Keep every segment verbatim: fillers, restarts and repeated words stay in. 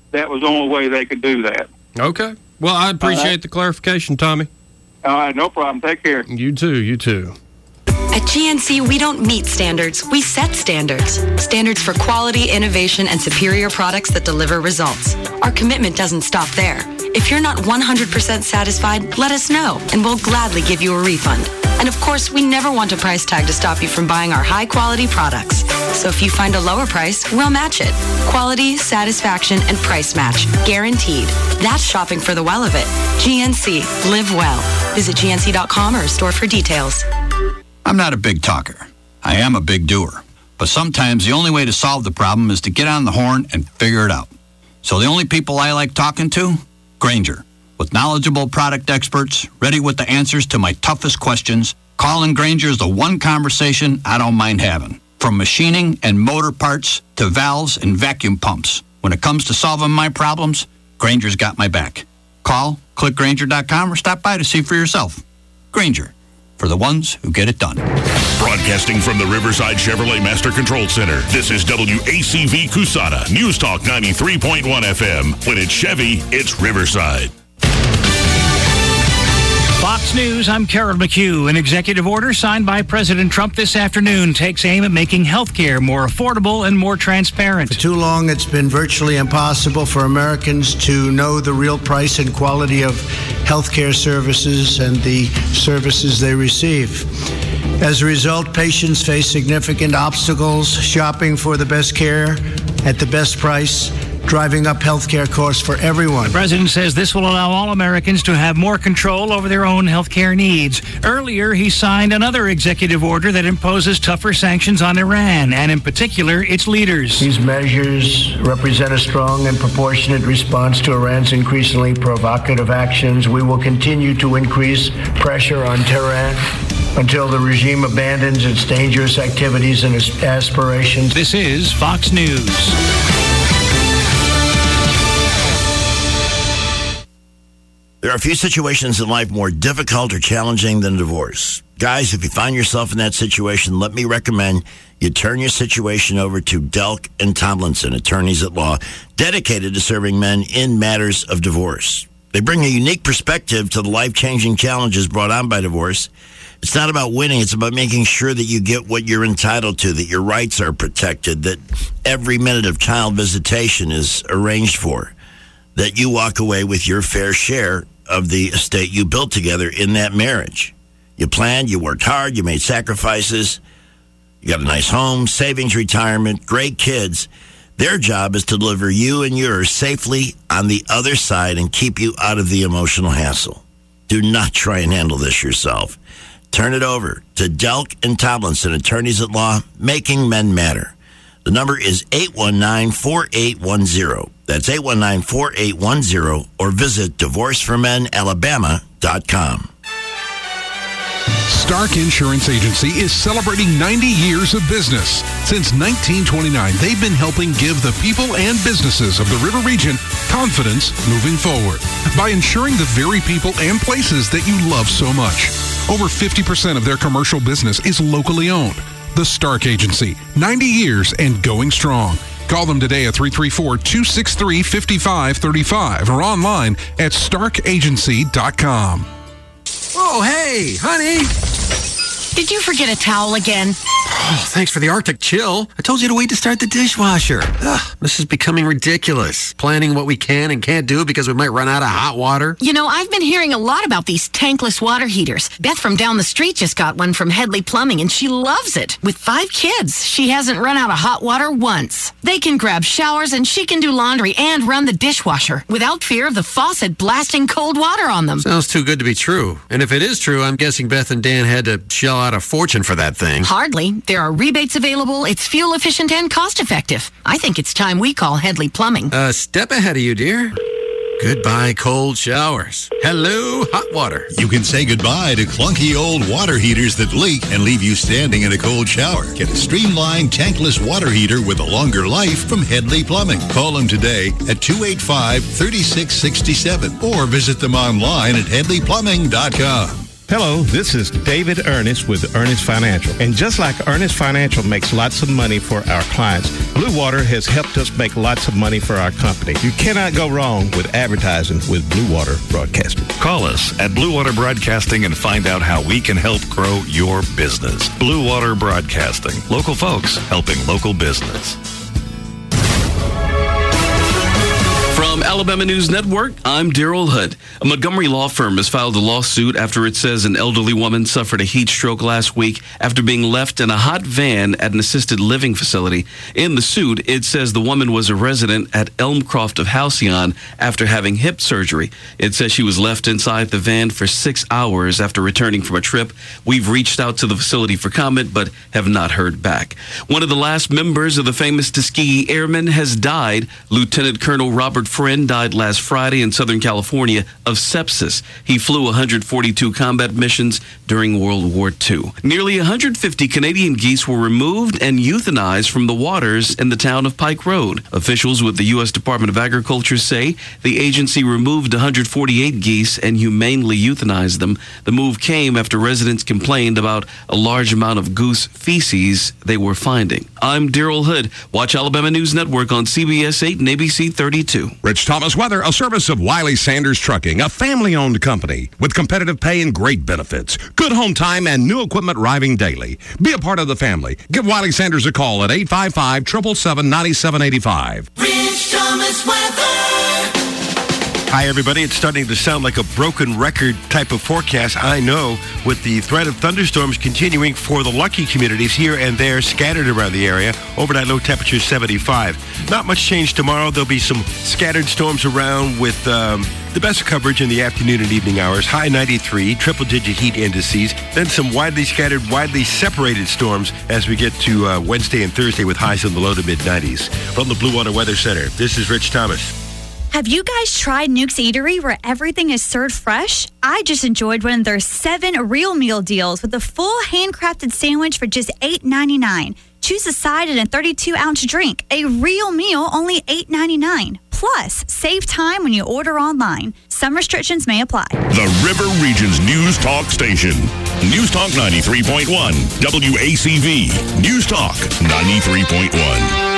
that was the only way they could do that. Okay. Well, I appreciate right. the clarification, Tommy. All right, no problem. Take care. You too, you too. At G N C, we don't meet standards, we set standards. Standards for quality, innovation, and superior products that deliver results. Our commitment doesn't stop there. If you're not one hundred percent satisfied, let us know, and we'll gladly give you a refund. And of course, we never want a price tag to stop you from buying our high-quality products. So if you find a lower price, we'll match it. Quality, satisfaction, and price match. Guaranteed. That's shopping for the well of it. G N C. Live well. Visit G N C dot com or a store for details. I'm not a big talker. I am a big doer. But sometimes the only way to solve the problem is to get on the horn and figure it out. So the only people I like talking to? Grainger. With knowledgeable product experts, ready with the answers to my toughest questions, calling Grainger is the one conversation I don't mind having. From machining and motor parts to valves and vacuum pumps. When it comes to solving my problems, Grainger's got my back. Call, click Grainger dot com, or stop by to see for yourself. Grainger. For the ones who get it done. Broadcasting from the Riverside Chevrolet Master Control Center, this is W A C V Cusana, News Talk ninety-three point one F M. When it's Chevy, it's Riverside. Fox News, I'm Carol McHugh. An executive order signed by President Trump this afternoon takes aim at making health care more affordable and more transparent. For too long, it's been virtually impossible for Americans to know the real price and quality of health care services and the services they receive. As a result, patients face significant obstacles shopping for the best care at the best price, driving up health care costs for everyone. The president says this will allow all Americans to have more control over their own health care needs. Earlier, he signed another executive order that imposes tougher sanctions on Iran, and in particular, its leaders. These measures represent a strong and proportionate response to Iran's increasingly provocative actions. We will continue to increase pressure on Tehran until the regime abandons its dangerous activities and its aspirations. This is Fox News. There are a few situations in life more difficult or challenging than divorce. Guys, if you find yourself in that situation, let me recommend you turn your situation over to Delk and Tomlinson, attorneys at law, dedicated to serving men in matters of divorce. They bring a unique perspective to the life-changing challenges brought on by divorce. It's not about winning. It's about making sure that you get what you're entitled to, that your rights are protected, that every minute of child visitation is arranged for, that you walk away with your fair share of the estate you built together in that marriage. You planned, you worked hard, you made sacrifices, you got a nice home, savings, retirement, great kids. Their job is to deliver you and yours safely on the other side and keep you out of the emotional hassle. Do not try and handle this yourself. Turn it over to Delk and Tomlinson, attorneys at law, making men matter. The number is eight one nine, four eight one zero. That's eight one nine, four eight one zero, or visit divorce for men alabama dot com. Stark Insurance Agency is celebrating ninety years of business. Since nineteen twenty-nine, they've been helping give the people and businesses of the River Region confidence moving forward by insuring the very people and places that you love so much. Over fifty percent of their commercial business is locally owned. The Stark Agency, ninety years and going strong. Call them today at three three four, two six three, five five three five or online at stark agency dot com. Oh, hey, honey. Did you forget a towel again? Oh, thanks for the Arctic chill. I told you to wait to start the dishwasher. Ugh, this is becoming ridiculous. Planning what we can and can't do because we might run out of hot water. You know, I've been hearing a lot about these tankless water heaters. Beth from down the street just got one from Headley Plumbing, and she loves it. With five kids, she hasn't run out of hot water once. They can grab showers, and she can do laundry and run the dishwasher without fear of the faucet blasting cold water on them. Sounds too good to be true. And if it is true, I'm guessing Beth and Dan had to shell out a fortune for that thing. Hardly. There are rebates available. It's fuel efficient and cost effective. I think it's time we call Headley Plumbing. A step ahead of you, dear. Goodbye, cold showers. Hello, hot water. You can say goodbye to clunky old water heaters that leak and leave you standing in a cold shower. Get a streamlined tankless water heater with a longer life from Headley Plumbing. Call them today at two eight five, three six six seven or visit them online at headley plumbing dot com. Hello, this is David Ernest with Ernest Financial. And just like Ernest Financial makes lots of money for our clients, Blue Water has helped us make lots of money for our company. You cannot go wrong with advertising with Blue Water Broadcasting. Call us at Blue Water Broadcasting and find out how we can help grow your business. Blue Water Broadcasting. Local folks helping local business. From Alabama News Network, I'm Daryl Hood. A Montgomery law firm has filed a lawsuit after it says an elderly woman suffered a heat stroke last week after being left in a hot van at an assisted living facility. In the suit, it says the woman was a resident at Elmcroft of Halcyon after having hip surgery. It says she was left inside the van for six hours after returning from a trip. We've reached out to the facility for comment, but have not heard back. One of the last members of the famous Tuskegee Airmen has died. Lieutenant Colonel Robert Friend died last Friday in Southern California of sepsis. He flew one hundred forty-two combat missions during World War Two. Nearly one hundred fifty Canadian geese were removed and euthanized from the waters in the town of Pike Road. Officials with the U S Department of Agriculture say the agency removed one hundred forty-eight geese and humanely euthanized them. The move came after residents complained about a large amount of goose feces they were finding. I'm Daryl Hood. Watch Alabama News Network on C B S eight and A B C thirty-two. Rich Thomas Weather, a service of Wiley Sanders Trucking, a family-owned company with competitive pay and great benefits. Good home time and new equipment arriving daily. Be a part of the family. Give Wiley Sanders a call at eight five five, seven seven seven, nine seven eight five. Rich Thomas Weather. Hi, everybody. It's starting to sound like a broken record type of forecast. I know, with the threat of thunderstorms continuing for the lucky communities here and there scattered around the area. Overnight low temperature seventy-five. Not much change tomorrow. There'll be some scattered storms around with um, the best coverage in the afternoon and evening hours. High ninety-three, triple-digit heat indices. Then some widely scattered, widely separated storms as we get to uh, Wednesday and Thursday with highs in the low to mid-nineties. From the Blue Water Weather Center, this is Rich Thomas. Have you guys tried Nuke's Eatery where everything is served fresh? I just enjoyed one of their seven real meal deals with a full handcrafted sandwich for just eight ninety-nine. Choose a side and a thirty-two ounce drink. A real meal, only eight ninety-nine. Plus, save time when you order online. Some restrictions may apply. The River Region's News Talk Station. News Talk ninety-three point one. W A C V. News Talk ninety-three point one.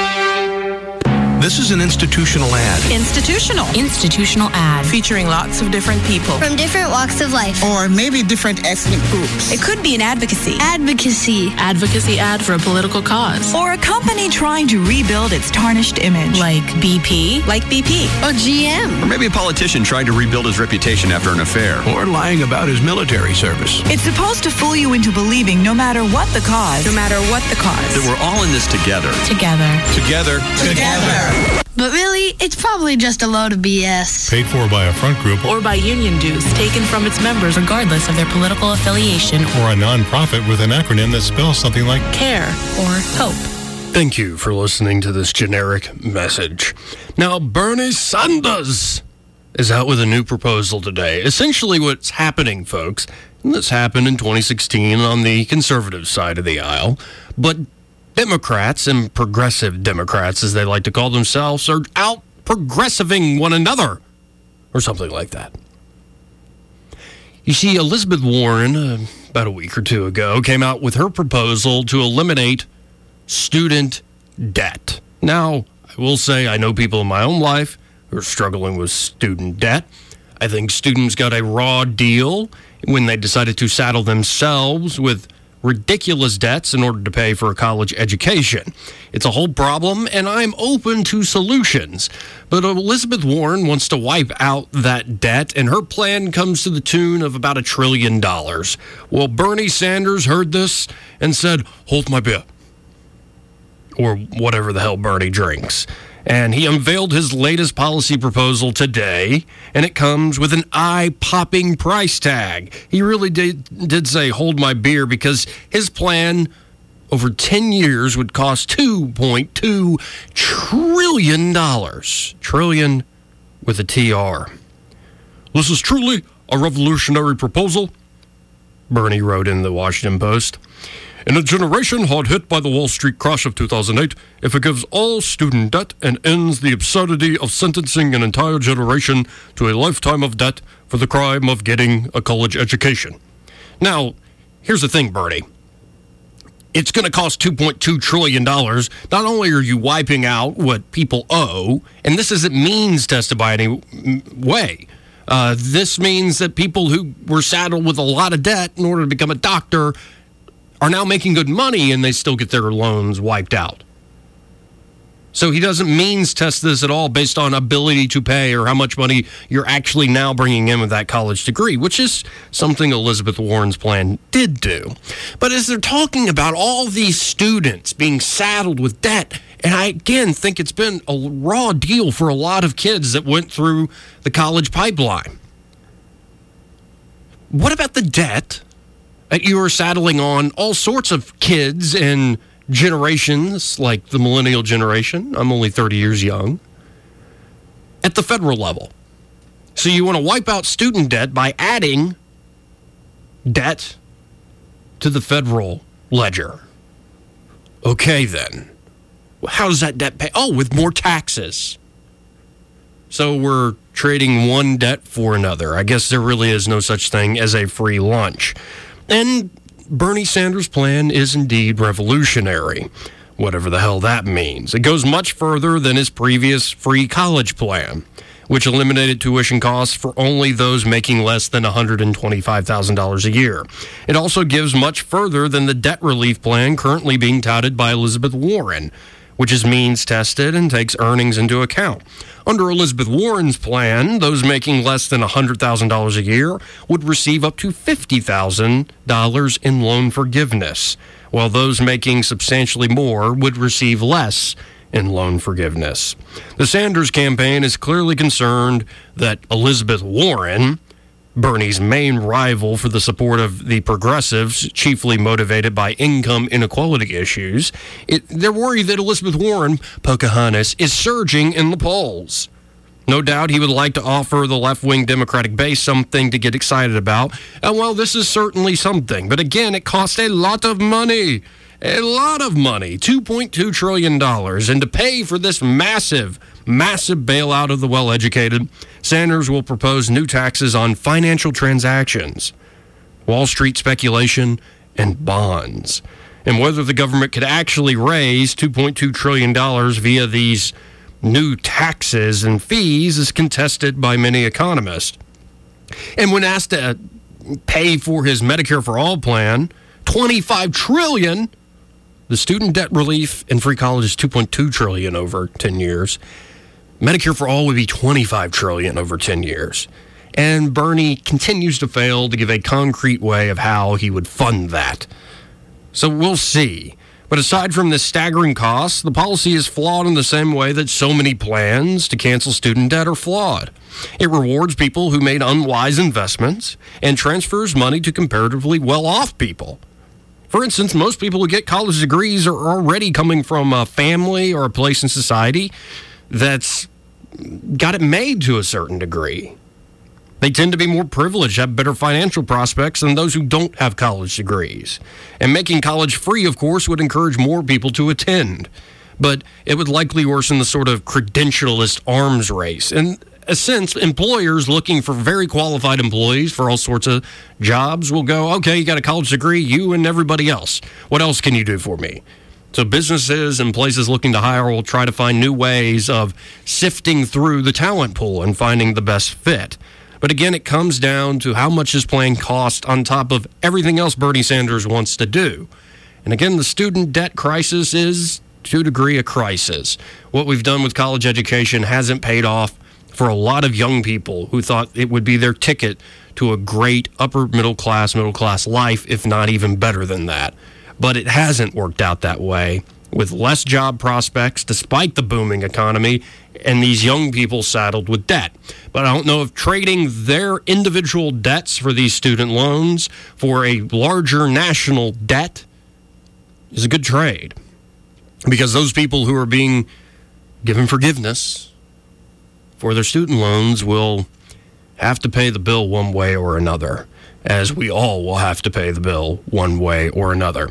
This is an institutional ad. Institutional. Institutional ad. Featuring lots of different people. From different walks of life. Or maybe different ethnic groups. It could be an advocacy. Advocacy. Advocacy ad for a political cause. Or a company trying to rebuild its tarnished image. Like B P. Like B P. Or G M. Or maybe a politician trying to rebuild his reputation after an affair. Or lying about his military service. It's supposed to fool you into believing no matter what the cause. No matter what the cause. That we're all in this together. Together. Together. Together. But really, it's probably just a load of B S. Paid for by a front group. Or by union dues taken from its members regardless of their political affiliation. Or a nonprofit with an acronym that spells something like CARE or HOPE. Thank you for listening to this generic message. Now, Bernie Sanders is out with a new proposal today. Essentially what's happening, folks, and this happened in twenty sixteen on the conservative side of the aisle, but Democrats and progressive Democrats, as they like to call themselves, are out progressiving one another, or something like that. You see, Elizabeth Warren, uh, about a week or two ago, came out with her proposal to eliminate student debt. Now, I will say I know people in my own life who are struggling with student debt. I think students got a raw deal when they decided to saddle themselves with ridiculous debts in order to pay for a college education. It's a whole problem, and I'm open to solutions. But Elizabeth Warren wants to wipe out that debt, and her plan comes to the tune of about a trillion dollars. Well, Bernie Sanders heard this and said, hold my beer. Or whatever the hell Bernie drinks. And he unveiled his latest policy proposal today, and it comes with an eye-popping price tag. He really did, did say, hold my beer, because his plan over ten years would cost two point two trillion dollars. Trillion with a T R. This is truly a revolutionary proposal, Bernie wrote in the Washington Post. In a generation hard hit by the Wall Street crash of two thousand eight, it forgives all student debt and ends the absurdity of sentencing an entire generation to a lifetime of debt for the crime of getting a college education. Now, here's the thing, Bernie. It's going to cost two point two trillion dollars. Not only are you wiping out what people owe, and this isn't means tested by any way. Uh, this means that people who were saddled with a lot of debt in order to become a doctor are now making good money and they still get their loans wiped out. So he doesn't means test this at all based on ability to pay or how much money you're actually now bringing in with that college degree, which is something Elizabeth Warren's plan did do. But as they're talking about all these students being saddled with debt, and I, again, think it's been a raw deal for a lot of kids that went through the college pipeline. What about the debt that you are saddling on all sorts of kids and generations, like the millennial generation? I'm only thirty years young. At the federal level. So you want to wipe out student debt by adding debt to the federal ledger. Okay, then. How does that debt pay? Oh, with more taxes. So we're trading one debt for another. I guess there really is no such thing as a free lunch. And Bernie Sanders' plan is indeed revolutionary, whatever the hell that means. It goes much further than his previous free college plan, which eliminated tuition costs for only those making less than one hundred twenty-five thousand dollars a year. It also gives much further than the debt relief plan currently being touted by Elizabeth Warren, which is means tested and takes earnings into account. Under Elizabeth Warren's plan, those making less than one hundred thousand dollars a year would receive up to fifty thousand dollars in loan forgiveness, while those making substantially more would receive less in loan forgiveness. The Sanders campaign is clearly concerned that Elizabeth Warren, Bernie's main rival for the support of the progressives, chiefly motivated by income inequality issues, it, they're worried that Elizabeth Warren, Pocahontas, is surging in the polls. No doubt he would like to offer the left-wing Democratic base something to get excited about. And well, this is certainly something. But again, it costs a lot of money. A lot of money, two point two trillion dollars. And to pay for this massive, massive bailout of the well-educated, Sanders will propose new taxes on financial transactions, Wall Street speculation, and bonds. And whether the government could actually raise two point two trillion dollars via these new taxes and fees is contested by many economists. And when asked to pay for his Medicare for All plan, twenty-five trillion dollars, the student debt relief and free college is two point two trillion dollars over ten years. Medicare for All would be twenty-five trillion dollars over ten years. And Bernie continues to fail to give a concrete way of how he would fund that. So we'll see. But aside from the staggering costs, the policy is flawed in the same way that so many plans to cancel student debt are flawed. It rewards people who made unwise investments and transfers money to comparatively well-off people. For instance, most people who get college degrees are already coming from a family or a place in society that's got it made to a certain degree. They tend to be more privileged, have better financial prospects than those who don't have college degrees. And making college free, of course, would encourage more people to attend. But it would likely worsen the sort of credentialist arms race. In a sense, employers looking for very qualified employees for all sorts of jobs will go, okay, you got a college degree, you and everybody else. What else can you do for me? So businesses and places looking to hire will try to find new ways of sifting through the talent pool and finding the best fit. But again, it comes down to how much this plan cost on top of everything else Bernie Sanders wants to do. And again, the student debt crisis is, to a degree, a crisis. What we've done with college education hasn't paid off for a lot of young people who thought it would be their ticket to a great upper middle class, middle class life, if not even better than that. But it hasn't worked out that way, with less job prospects despite the booming economy and these young people saddled with debt. But I don't know if trading their individual debts for these student loans for a larger national debt is a good trade. Because those people who are being given forgiveness for their student loans will have to pay the bill one way or another, as we all will have to pay the bill one way or another.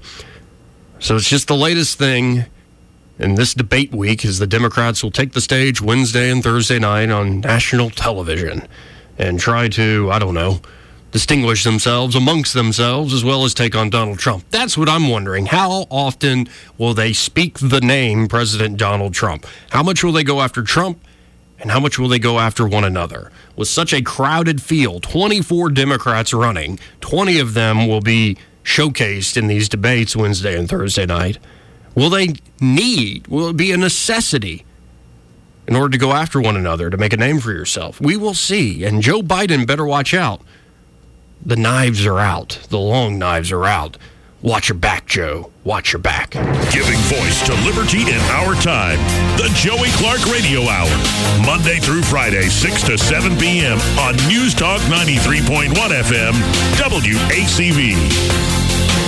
So it's just the latest thing in this debate week as the Democrats will take the stage Wednesday and Thursday night on national television and try to, I don't know, distinguish themselves amongst themselves as well as take on Donald Trump. That's what I'm wondering. How often will they speak the name President Donald Trump? How much will they go after Trump? And how much will they go after one another? With such a crowded field, twenty-four Democrats running, twenty of them will be showcased in these debates Wednesday and Thursday night. Will they need, will it be a necessity in order to go after one another to make a name for yourself? We will see. And Joe Biden better watch out. The knives are out. The long knives are out. Watch your back, Joe. Watch your back. Giving voice to liberty in our time. The Joey Clark Radio Hour. Monday through Friday, six to seven p.m. on News Talk ninety-three point one F M, W A C V.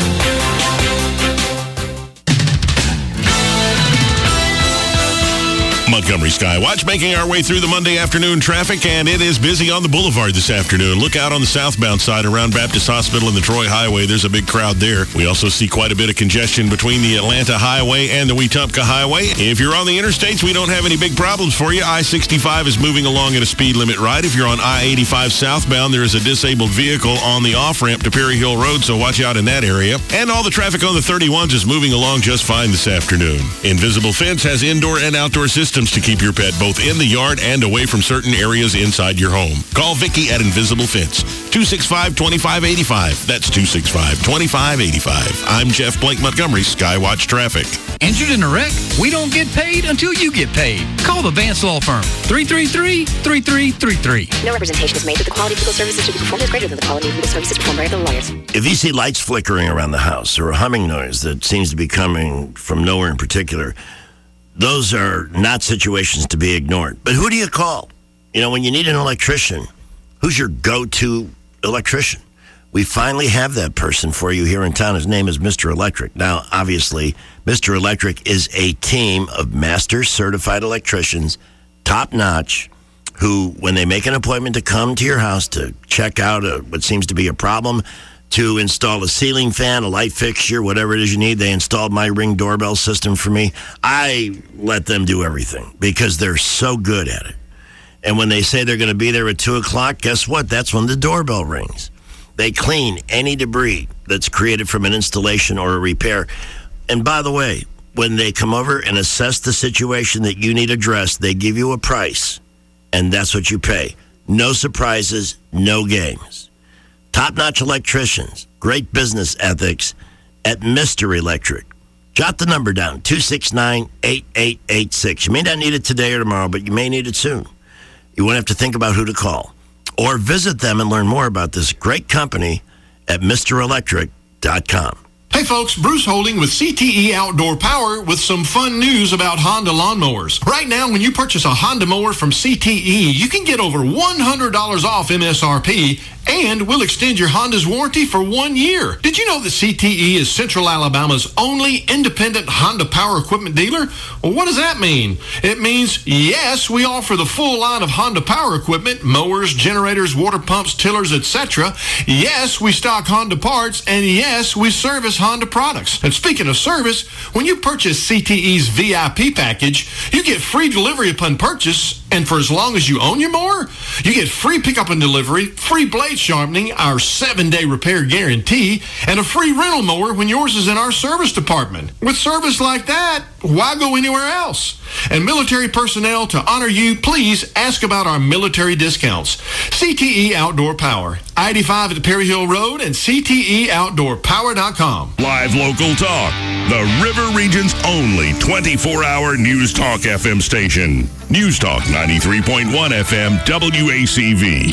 Montgomery Skywatch, making our way through the Monday afternoon traffic, and it is busy on the boulevard this afternoon. Look out on the southbound side around Baptist Hospital and the Troy Highway. There's a big crowd there. We also see quite a bit of congestion between the Atlanta Highway and the Wetumpka Highway. If you're on the interstates, we don't have any big problems for you. I sixty-five is moving along at a speed limit right. If you're on I eighty-five southbound, there is a disabled vehicle on the off-ramp to Perry Hill Road, so watch out in that area. And all the traffic on the thirty-ones is moving along just fine this afternoon. Invisible Fence has indoor and outdoor systems to keep your pet both in the yard and away from certain areas inside your home. Call Vicky at Invisible Fence, two six five, two five eight five. That's two six five, two five eight five. I'm Jeff Blake Montgomery, Skywatch Traffic. Injured in a wreck? We don't get paid until you get paid. Call the Vance Law Firm, three three three, three three three three. No representation is made that the quality of legal services to be performed is greater than the quality of legal services performed by other lawyers. If you see lights flickering around the house or a humming noise that seems to be coming from nowhere in particular, those are not situations to be ignored. But who do you call? You know, when you need an electrician, who's your go-to electrician? We finally have that person for you here in town. His name is Mister Electric. Now, obviously, Mister Electric is a team of master certified electricians, top-notch, who, when they make an appointment to come to your house to check out a, what seems to be a problem, to install a ceiling fan, a light fixture, whatever it is you need. They installed my Ring doorbell system for me. I let them do everything because they're so good at it. And when they say they're going to be there at two o'clock, guess what? That's when the doorbell rings. They clean any debris that's created from an installation or a repair. And by the way, when they come over and assess the situation that you need addressed, they give you a price, and that's what you pay. No surprises, no games. Top-notch electricians, great business ethics at Mister Electric. Jot the number down, two six nine, eight eight eight six. You may not need it today or tomorrow, but you may need it soon. You won't have to think about who to call. Or visit them and learn more about this great company at Mister Electric dot com. Hey folks, Bruce Holding with C T E Outdoor Power with some fun news about Honda lawnmowers. Right now, when you purchase a Honda mower from C T E, you can get over one hundred dollars off M S R P, and we'll extend your Honda's warranty for one year. Did you know that C T E is Central Alabama's only independent Honda power equipment dealer? Well, what does that mean? It means, yes, we offer the full line of Honda power equipment, mowers, generators, water pumps, tillers, et cetera. Yes, we stock Honda parts, and yes, we service Honda products. And speaking of service, when you purchase C T E's V I P package, you get free delivery upon purchase, and for as long as you own your mower, you get free pickup and delivery, free blade sharpening, our seven-day repair guarantee, and a free rental mower when yours is in our service department. With service like that, why go anywhere else? And military personnel, to honor you, please ask about our military discounts. C T E Outdoor Power, I eighty-five at the Perry Hill Road, and C T E outdoor power dot com. Live local talk, the River Region's only twenty-four hour News Talk F M station. News Talk ninety-three point one F M, W A C V.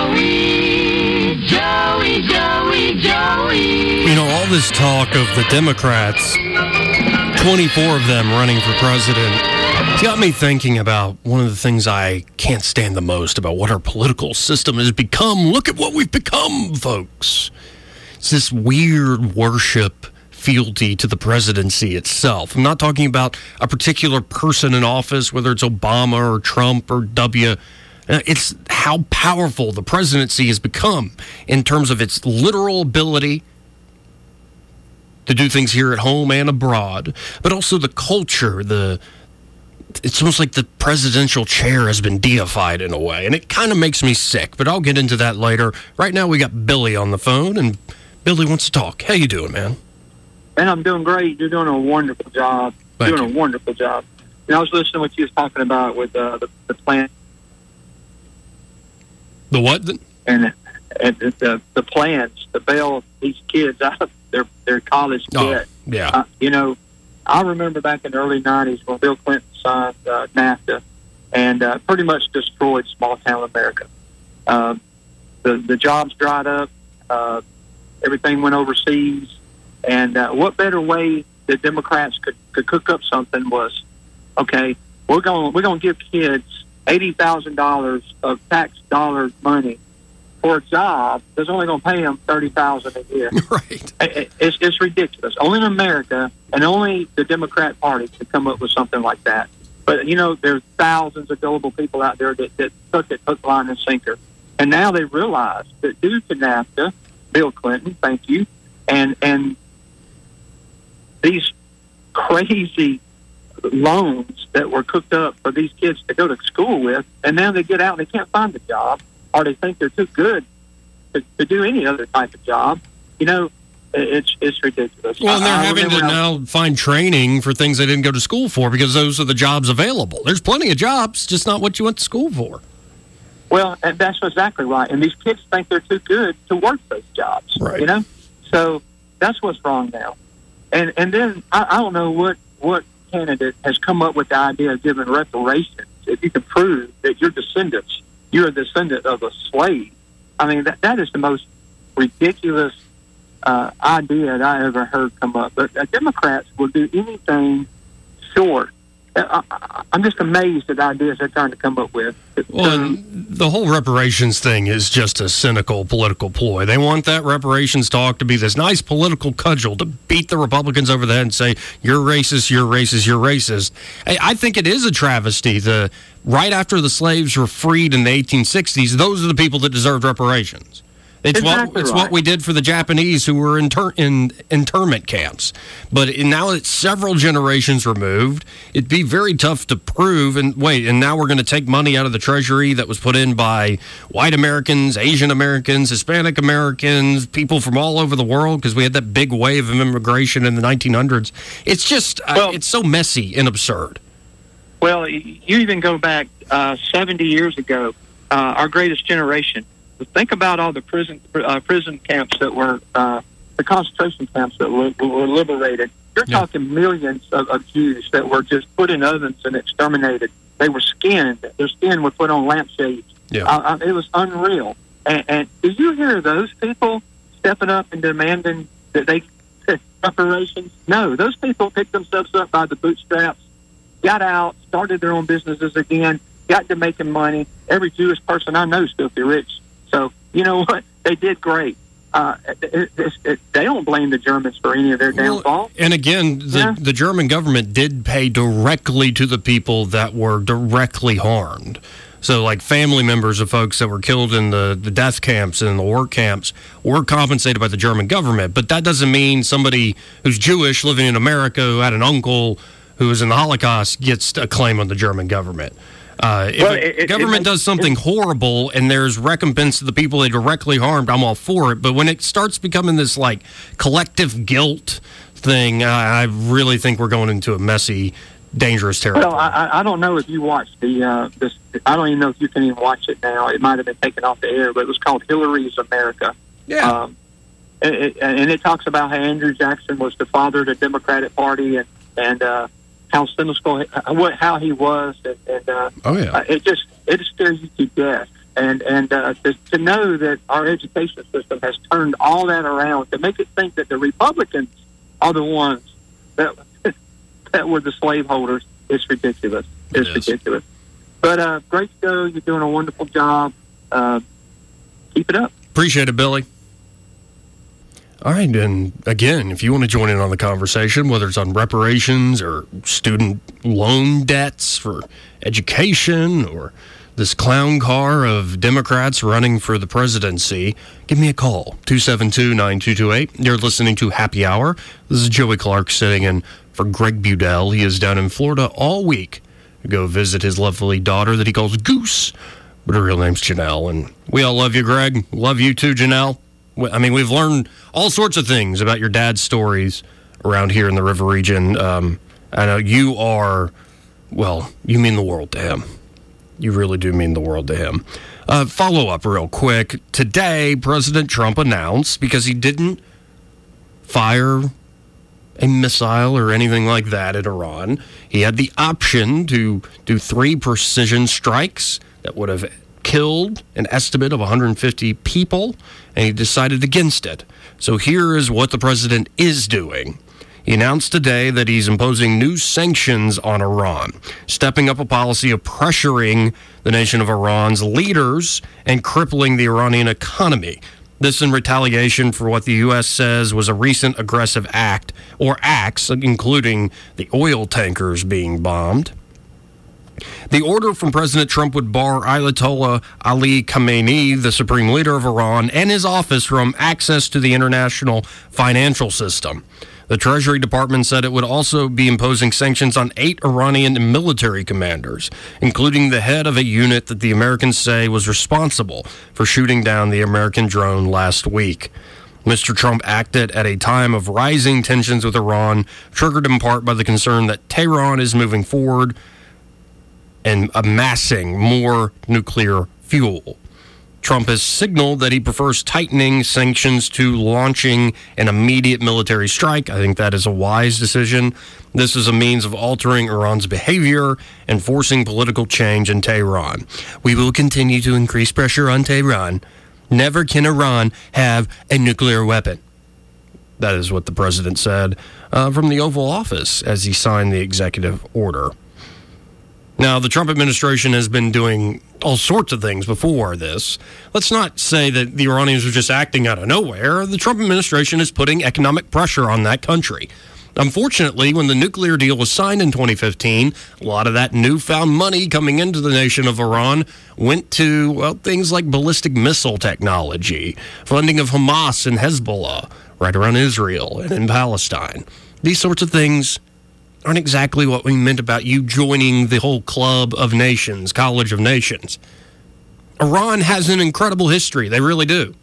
Joey, Joey, Joey, Joey. You know, all this talk of the Democrats, twenty-four of them running for president, it's got me thinking about one of the things I can't stand the most about what our political system has become. Look at what we've become, folks. It's this weird worship fealty to the presidency itself. I'm not talking about a particular person in office, whether it's Obama or Trump or W. It's how powerful the presidency has become in terms of its literal ability to do things here at home and abroad, but also the culture, the it's almost like the presidential chair has been deified in a way, and it kind of makes me sick, but I'll get into that later. Right now, we got Billy on the phone, and Billy wants to talk. How you doing, man? And I'm doing great. You're doing a wonderful job. Thank doing you. a wonderful job. And I was listening to what you was talking about with uh, the, the plan. The what? And, and the, the the plans to bail these kids out of their, their college Oh, debt. yeah. Uh, you know, I remember back in the early nineties when Bill Clinton signed uh, NAFTA and uh, pretty much destroyed small-town America. Uh, the, the jobs dried up. Uh, everything went overseas. And uh, what better way that Democrats could, could cook up something was, okay, we're going we're going to give kids eighty thousand dollars of tax dollar money for a job that's only going to pay them thirty thousand dollars a year. Right. It, it's, it's ridiculous. Only in America and only the Democrat Party could come up with something like that. But, you know, there's thousands of gullible people out there that, that took it hook, line, and sinker. And now they realize that due to NAFTA, Bill Clinton, thank you, and and these crazy loans that were cooked up for these kids to go to school with, and now they get out and they can't find a job, or they think they're too good to, to do any other type of job. You know, it's it's ridiculous. Well, and they're I- I having to remember I- now find training for things they didn't go to school for because those are the jobs available. There's plenty of jobs, just not what you went to school for. Well, and that's exactly right. And these kids think they're too good to work those jobs. Right. You know, so that's what's wrong now. And and then I, I don't know what what candidate has come up with the idea of giving reparations if you can prove that your descendants, you're a descendant of a slave. I mean, that that is the most ridiculous uh, idea that I ever heard come up. But uh, Democrats will do anything short. I, I, I'm just amazed at the ideas they're trying to come up with. Well, and the whole reparations thing is just a cynical political ploy. They want that reparations talk to be this nice political cudgel to beat the Republicans over the head and say, you're racist, you're racist, you're racist. I, I think it is a travesty. The right after the slaves were freed in the eighteen sixties, those are the people that deserved reparations. It's Exactly what it's right. what we did for the Japanese who were inter- in internment camps. But it, now it's several generations removed. It'd be very tough to prove. And wait, and now we're going to take money out of the Treasury that was put in by white Americans, Asian Americans, Hispanic Americans, people from all over the world because we had that big wave of immigration in the nineteen hundreds. It's just uh, it's so messy and absurd. Well, y- you even go back uh, seventy years ago, uh, our greatest generation. Think about all the prison uh, prison camps that were, uh, the concentration camps that were, were liberated. You're Yeah. talking millions of, of Jews that were just put in ovens and exterminated. They were skinned. Their skin was put on lampshades. Yeah. Uh, uh, it was unreal. And, and do you hear those people stepping up and demanding that they reparations? No, those people picked themselves up by the bootstraps, got out, started their own businesses again, got to making money. Every Jewish person I know is filthy rich. So, you know what? They did great. Uh, it, it, it, they don't blame the Germans for any of their downfall. And again, the, Yeah. the German government did pay directly to the people that were directly harmed. So, like family members of folks that were killed in the, the death camps and the work camps were compensated by the German government. But that doesn't mean somebody who's Jewish living in America who had an uncle who was in the Holocaust gets a claim on the German government. Uh, if Well, the it- it- government it- does something horrible and there's recompense to the people they directly harmed, I'm all for it. But when it starts becoming this like collective guilt thing, uh, I really think we're going into a messy, dangerous territory. Well, I, I- I don't know if you watched the, uh, this, I don't even know if you can even watch it now. It might have been taken off the air, but it was called Hillary's America. Yeah. Um, it, it, and it talks about how Andrew Jackson was the father of the Democratic Party and, and uh, how cynical, what how he was. And, and uh, Oh, yeah. uh, it just, it scares you to death. And, and uh, to, to know that our education system has turned all that around to make it think that the Republicans are the ones that that were the slaveholders, it's ridiculous. It's It is. ridiculous. But uh, great show. You're doing a wonderful job. Uh, keep it up. Appreciate it, Billy. All right, and again, if you want to join in on the conversation, whether it's on reparations or student loan debts for education or this clown car of Democrats running for the presidency, give me a call, two seven two, nine two two eight. You're listening to Happy Hour. This is Joey Clark sitting in for Greg Budell. He is down in Florida all week go visit his lovely daughter that he calls Goose, but her real name's Janelle. And we all love you, Greg. Love you too, Janelle. I mean, we've learned all sorts of things about your dad's stories around here in the River region. Um, I know you are, well, you mean the world to him. You really do mean the world to him. Uh, follow up real quick. Today, President Trump announced, because he didn't fire a missile or anything like that at Iran, he had the option to do three precision strikes that would have killed an estimate of one hundred fifty people, and he decided against it. So here is what the president is doing. He announced today that he's imposing new sanctions on Iran, stepping up a policy of pressuring the nation of Iran's leaders and crippling the Iranian economy. This in retaliation for what the U S says was a recent aggressive act, or acts, including the oil tankers being bombed. The order from President Trump would bar Ayatollah Ali Khamenei, the supreme leader of Iran, and his office from access to the international financial system. The Treasury Department said it would also be imposing sanctions on eight Iranian military commanders, including the head of a unit that the Americans say was responsible for shooting down the American drone last week. Mister Trump acted at a time of rising tensions with Iran, triggered in part by the concern that Tehran is moving forward and amassing more nuclear fuel. Trump has signaled that he prefers tightening sanctions to launching an immediate military strike. I think that is a wise decision. This is a means of altering Iran's behavior and forcing political change in Tehran. We will continue to increase pressure on Tehran. Never can Iran have a nuclear weapon. That is what the president said uh, from the Oval Office as he signed the executive order. Now, the Trump administration has been doing all sorts of things before this. Let's not say that the Iranians were just acting out of nowhere. The Trump administration is putting economic pressure on that country. Unfortunately, when the nuclear deal was signed in twenty fifteen, a lot of that newfound money coming into the nation of Iran went to, well, things like ballistic missile technology, funding of Hamas and Hezbollah right around Israel and in Palestine. These sorts of things aren't exactly what we meant about you joining the whole club of nations, College of Nations. Iran has an incredible history. They really do.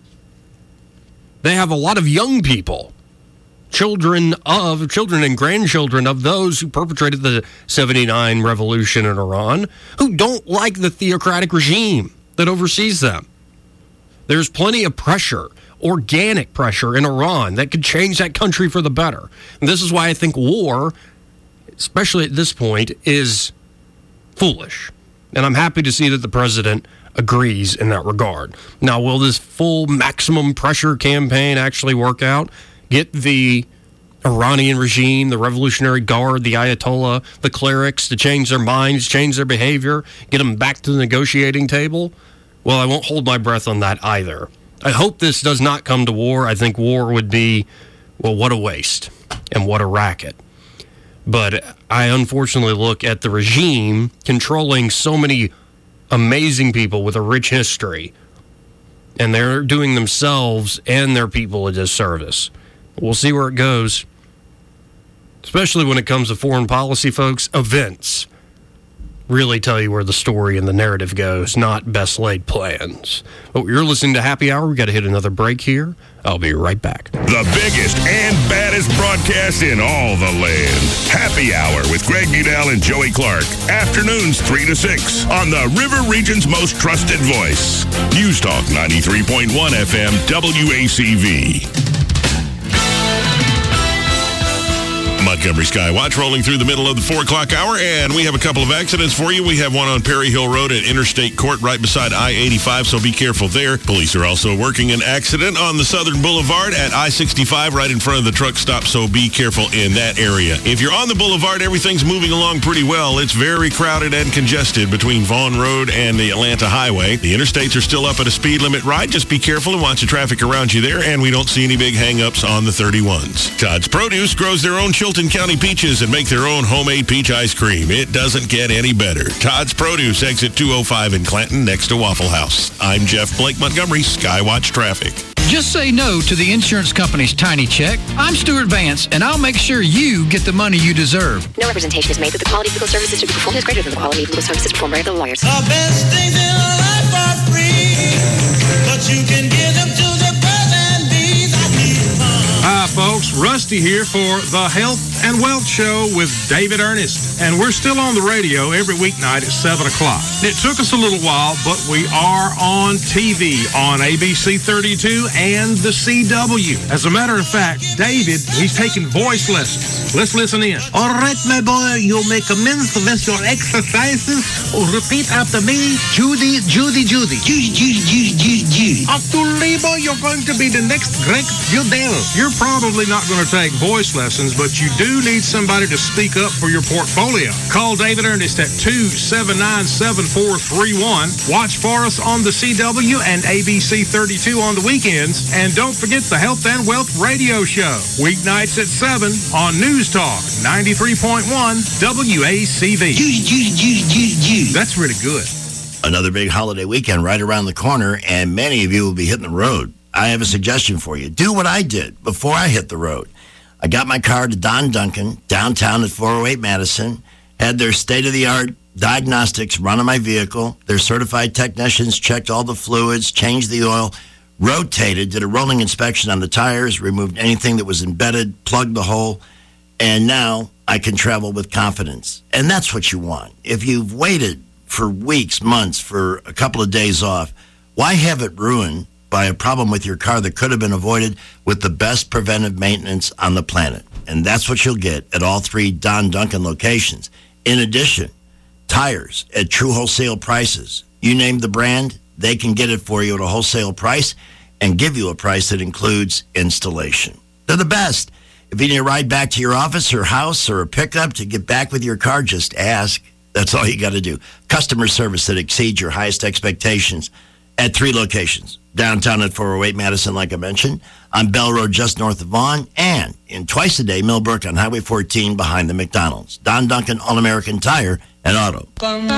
They have a lot of young people, children of, children and grandchildren of those who perpetrated the seventy-nine revolution in Iran, who don't like the theocratic regime that oversees them. There's plenty of pressure, organic pressure in Iran that could change that country for the better. And this is why I think war, especially at this point, is foolish. And I'm happy to see that the president agrees in that regard. Now, will this full maximum pressure campaign actually work out? Get the Iranian regime, the Revolutionary Guard, the Ayatollah, the clerics to change their minds, change their behavior, get them back to the negotiating table? Well, I won't hold my breath on that either. I hope this does not come to war. I think war would be, well, what a waste and what a racket. But I unfortunately look at the regime controlling so many amazing people with a rich history, and they're doing themselves and their people a disservice. We'll see where it goes, especially when it comes to foreign policy, folks. Events really tell you where the story and the narrative goes, not best laid plans. But you're listening to Happy Hour. We got to hit another break here. I'll be right back. The biggest and baddest broadcast in all the land. Happy Hour with Greg Udell and Joey Clark. Afternoons three to six on the River Region's most trusted voice. News Talk ninety-three point one F M W A C V. Montgomery Skywatch rolling through the middle of the four o'clock hour, and we have a couple of accidents for you. We have one on Perry Hill Road at Interstate Court right beside I eighty-five, so be careful there. Police are also working an accident on the Southern Boulevard at I sixty-five right in front of the truck stop, so be careful in that area. If you're on the boulevard, everything's moving along pretty well. It's very crowded and congested between Vaughn Road and the Atlanta Highway. The interstates are still up at a speed limit ride. Just be careful and watch the traffic around you there, and we don't see any big hang-ups on the thirty-ones. Todd's Produce grows their own Chilton County peaches and make their own homemade peach ice cream. It doesn't get any better. Todd's Produce, exit two oh five in Clanton, next to Waffle House. I'm Jeff Blake Montgomery, Skywatch Traffic. Just say no to the insurance company's tiny check. I'm Stuart Vance, and I'll make sure you get the money you deserve. No representation is made that the quality of legal services to be performed is greater than the quality of legal services performed by other lawyers. The best things in life are free, but you can give them to the birds and bees. I need fun. Hi, folks. Rusty here for the Health and Wealth Show with David Ernest. And we're still on the radio every weeknight at seven o'clock. It took us a little while, but we are on T V on A B C thirty-two and the C W. As a matter of fact, David, he's taking voice lessons. Let's listen in. All right, my boy, you'll make amends with your exercises. Repeat after me. Judy, Judy, Judy. Judy, Judy, Judy, Judy, Judy. After labor, you're going to be the next Greg Judell. You're probably not going to take voice lessons, but you do need somebody to speak up for your portfolio. Call David Ernest at two seven nine, seven four three one. Watch for us on the C W and A B C thirty-two on the weekends. And don't forget the Health and Wealth Radio Show. Weeknights at seven on News Talk ninety-three point one W A C V. Judy, Judy, Judy, Judy, Judy. That's really good. Another big holiday weekend right around the corner, and many of you will be hitting the road. I have a suggestion for you. Do what I did before I hit the road. I got my car to Don Duncan, downtown at four oh eight Madison, had their state-of-the-art diagnostics run on my vehicle. Their certified technicians checked all the fluids, changed the oil, rotated, did a rolling inspection on the tires, removed anything that was embedded, plugged the hole, and now I can travel with confidence. And that's what you want. If you've waited for weeks, months, for a couple of days off, why have it ruined by a problem with your car that could have been avoided with the best preventive maintenance on the planet? And that's what you'll get at all three Don Duncan locations. In addition, tires at true wholesale prices. You name the brand, they can get it for you at a wholesale price and give you a price that includes installation. They're the best. If you need a ride back to your office or house or a pickup to get back with your car, just ask. That's all you got to do. Customer service that exceeds your highest expectations at three locations. Downtown at four oh eight Madison, like I mentioned, on Bell Road just north of Vaughan, and in twice a day, Millbrook on Highway fourteen behind the McDonald's. Don Duncan All-American Tire and Auto.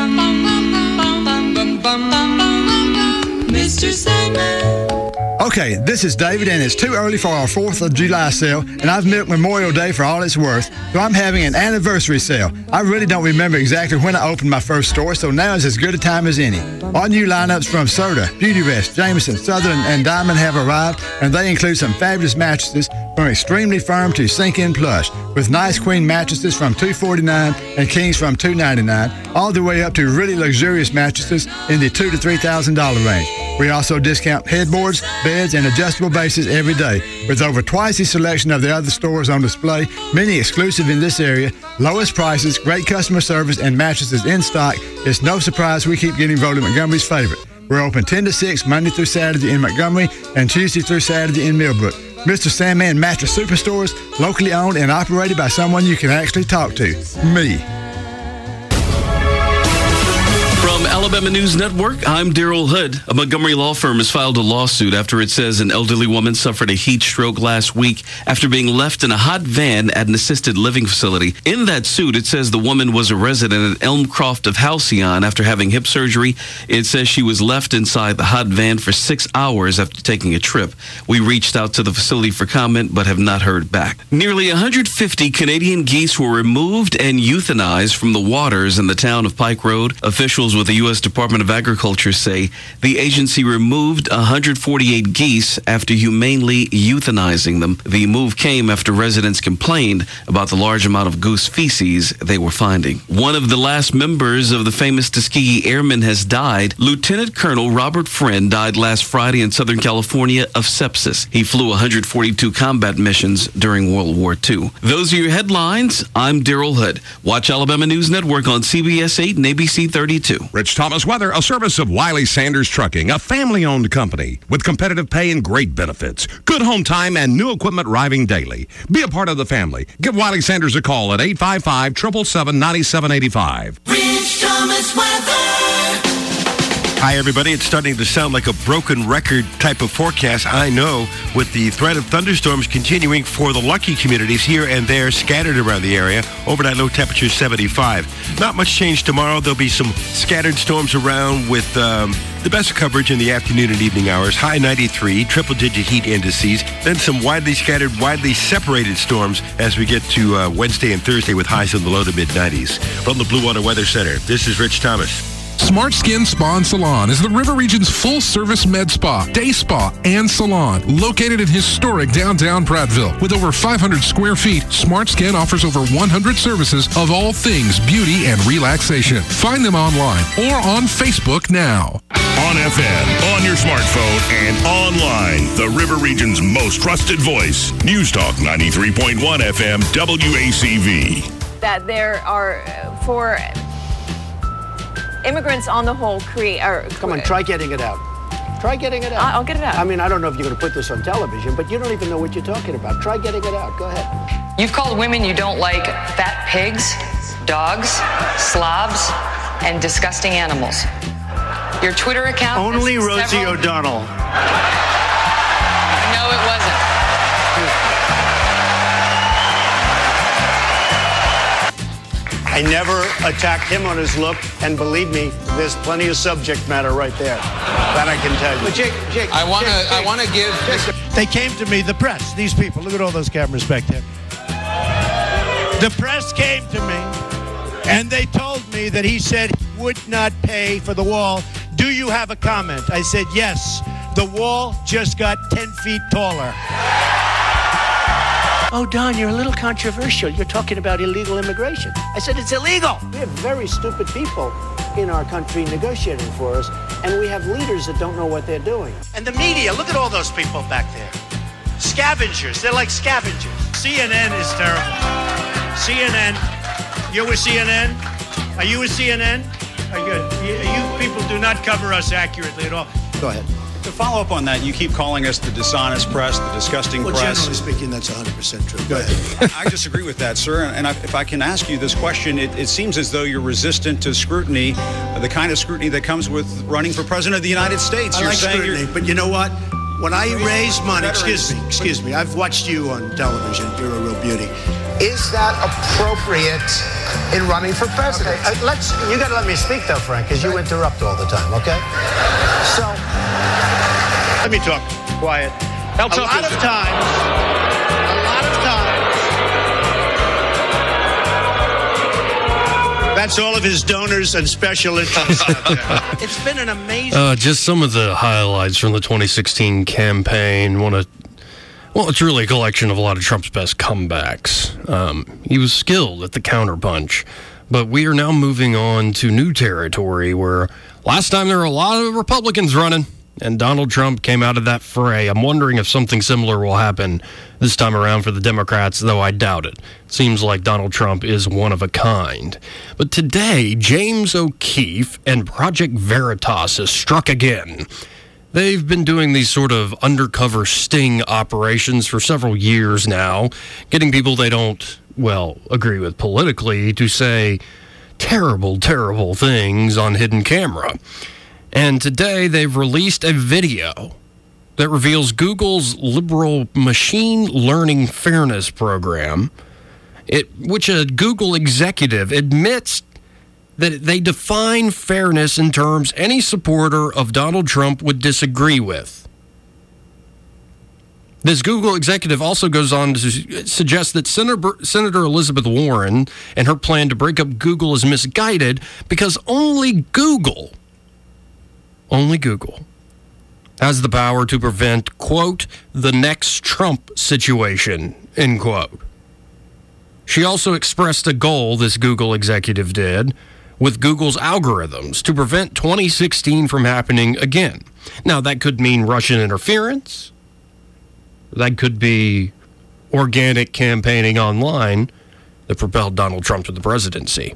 Mister Sandman. Okay, this is David, and it's too early for our fourth of July sale, and I've milked Memorial Day for all it's worth, so I'm having an anniversary sale. I really don't remember exactly when I opened my first store, so now is as good a time as any. All new lineups from Serta, Beautyrest, Jameson, Southern, and Diamond have arrived, and they include some fabulous mattresses from extremely firm to sink-in plush, with nice queen mattresses from two forty-nine and kings from two ninety-nine, all the way up to really luxurious mattresses in the two to three thousand dollar range. We also discount headboards, beds, and adjustable bases every day, with over twice the selection of the other stores on display, many exclusive in this area, lowest prices, great customer service, and mattresses in stock. It's no surprise we keep getting voted Montgomery's favorite. We're open ten to six Monday through Saturday in Montgomery and Tuesday through Saturday in Millbrook. Mister Sandman Mattress Superstores, locally owned and operated by someone you can actually talk to, me. From Alabama News Network, I'm Daryl Hood. A Montgomery law firm has filed a lawsuit after it says an elderly woman suffered a heat stroke last week after being left in a hot van at an assisted living facility. In that suit, it says the woman was a resident at Elmcroft of Halcyon after having hip surgery. It says she was left inside the hot van for six hours after taking a trip. We reached out to the facility for comment, but have not heard back. Nearly one hundred fifty Canadian geese were removed and euthanized from the waters in the town of Pike Road. Officials with the U S Department of Agriculture say the agency removed one hundred forty-eight geese after humanely euthanizing them. The move came after residents complained about the large amount of goose feces they were finding. One of the last members of the famous Tuskegee Airmen has died. Lieutenant Colonel Robert Friend died last Friday in Southern California of sepsis. He flew one hundred forty-two combat missions during World War Two. Those are your headlines. I'm Daryl Hood. Watch Alabama News Network on C B S eight and A B C thirty-two. Rich Thomas Weather, a service of Wiley Sanders Trucking, a family-owned company with competitive pay and great benefits. Good home time and new equipment arriving daily. Be a part of the family. Give Wiley Sanders a call at eight five five, seven seven seven, nine seven eight five. Rich Thomas Weather. Hi, everybody. It's starting to sound like a broken record type of forecast. I know, with the threat of thunderstorms continuing for the lucky communities here and there scattered around the area. Overnight low temperature seventy-five. Not much change tomorrow. There'll be some scattered storms around with um, the best coverage in the afternoon and evening hours. High ninety-three, triple-digit heat indices. Then some widely scattered, widely separated storms as we get to uh, Wednesday and Thursday with highs in the low to mid-nineties. From the Blue Water Weather Center, this is Rich Thomas. Smart Skin Spa and Salon is the River Region's full-service med spa, day spa, and salon. Located in historic downtown Prattville. With over five hundred square feet, Smart Skin offers over one hundred services of all things beauty and relaxation. Find them online or on Facebook now. On F M, on your smartphone, and online. The River Region's most trusted voice. News Talk ninety-three point one F M W A C V. That there are, uh, for immigrants on the whole create... Or, Come on, try getting it out. Try getting it out. I'll get it out. I mean, I don't know if you're going to put this on television, but you don't even know what you're talking about. Try getting it out. Go ahead. You've called women you don't like fat pigs, dogs, slobs, and disgusting animals. Your Twitter account... Only Rosie several... O'Donnell. No, it wasn't. I never attacked him on his look, and believe me, there's plenty of subject matter right there. That I can tell you. But Jake, Jake, I want to, I want to give. Jake, they came to me, the press, these people. Look at all those cameras back there. The press came to me, and they told me that he said he would not pay for the wall. Do you have a comment? I said yes. The wall just got ten feet taller. Oh, Don, you're a little controversial. You're talking about illegal immigration. I said, it's illegal. We have very stupid people in our country negotiating for us, and we have leaders that don't know what they're doing. And the media, look at all those people back there. Scavengers. They're like scavengers. C N N is terrible. C N N. You're with C N N? Are you with C N N? Are you, you people do not cover us accurately at all. Go ahead. To follow up on that, you keep calling us the dshonest press, the disgusting well, press. Well, generally speaking, that's one hundred percent true. Go ahead. I disagree with that, sir. And I, if I can ask you this question, it, it seems as though you're resistant to scrutiny, uh, the kind of scrutiny that comes with running for president of the United States. I you're like saying scrutiny, you're, but you know what? When I raise money, veterans, excuse me, excuse me, I've watched you on television. You're a real beauty. Is that appropriate in running for president? Okay, uh, let's. You got to let me speak though, Frank, because you interrupt all the time. Okay. So. Let me talk. Quiet. How a tough lot is of it? times, a lot of times, that's all of his donors and special interests out there. It's been an amazing... Uh, just some of the highlights from the twenty sixteen campaign. One of, well, it's really a collection of a lot of Trump's best comebacks. Um, he was skilled at the counterpunch. But we are now moving on to new territory where last time there were a lot of Republicans running. And Donald Trump came out of that fray. I'm wondering if something similar will happen this time around for the Democrats, though I doubt it. Seems like Donald Trump is one of a kind. But today, James O'Keefe and Project Veritas has struck again. They've been doing these sort of undercover sting operations for several years now, getting people they don't, well, agree with politically to say terrible, terrible things on hidden camera. And today they've released a video that reveals Google's liberal machine learning fairness program, it, which a Google executive admits that they define fairness in terms any supporter of Donald Trump would disagree with. This Google executive also goes on to suggest that Senator, Senator Elizabeth Warren and her plan to break up Google is misguided because only Google Only Google has the power to prevent, quote, the next Trump situation, end quote. She also expressed a goal, this Google executive did, with Google's algorithms to prevent twenty sixteen from happening again. Now, that could mean Russian interference. That could be organic campaigning online that propelled Donald Trump to the presidency.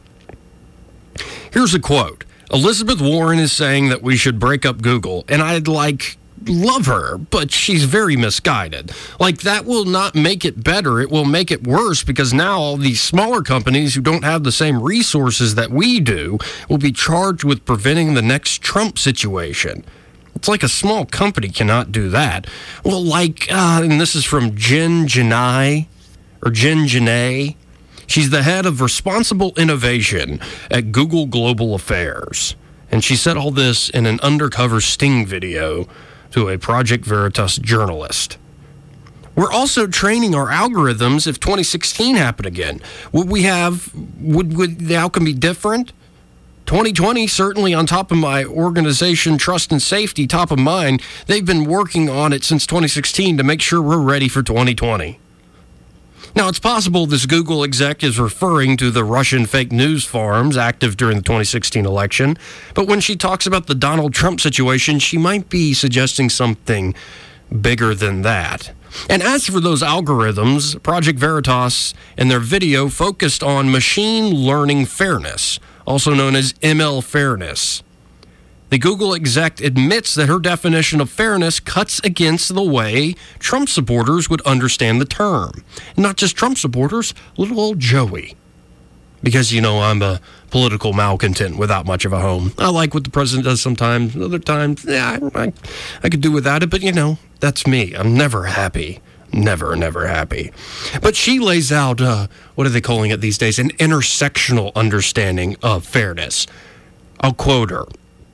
Here's a quote. Elizabeth Warren is saying that we should break up Google, and I'd like love her, but she's very misguided. Like, that will not make it better. It will make it worse, because now all these smaller companies who don't have the same resources that we do will be charged with preventing the next Trump situation. It's like a small company cannot do that. Well, like, uh, and this is from Jen Janai, or Jen Janay. She's the head of responsible innovation at Google Global Affairs. And she said all this in an undercover sting video to a Project Veritas journalist. We're also training our algorithms if twenty sixteen happened again. Would we have, would, would the outcome be different? twenty twenty, certainly on top of my organization, trust and safety, top of mind. They've been working on it since twenty sixteen to make sure we're ready for twenty twenty. Now, it's possible this Google exec is referring to the Russian fake news farms active during the twenty sixteen election, but when she talks about the Donald Trump situation, she might be suggesting something bigger than that. And as for those algorithms, Project Veritas and their video focused on machine learning fairness, also known as M L fairness. The Google exec admits that her definition of fairness cuts against the way Trump supporters would understand the term. Not just Trump supporters, little old Joey. Because, you know, I'm a political malcontent without much of a home. I like what the president does sometimes. Other times, yeah, I, I could do without it. But, you know, that's me. I'm never happy. Never, never happy. But she lays out, uh, what are they calling it these days? An intersectional understanding of fairness. I'll quote her.